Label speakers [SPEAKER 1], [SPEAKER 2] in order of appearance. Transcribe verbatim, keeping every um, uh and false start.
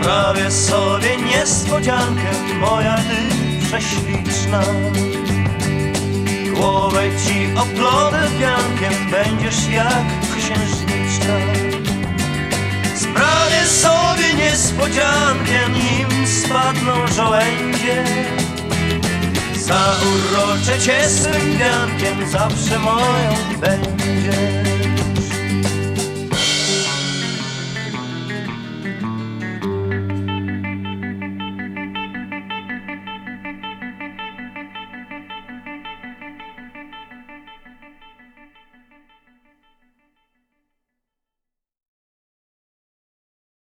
[SPEAKER 1] Sprawię sobie niespodziankę, moja ty prześliczna. Głowę ci oplotę piankiem, będziesz jak księżniczka. Sprawię sobie niespodziankę, nim spadną żołędzie. Zauroczę cię swym wiankiem, zawsze moją będzie.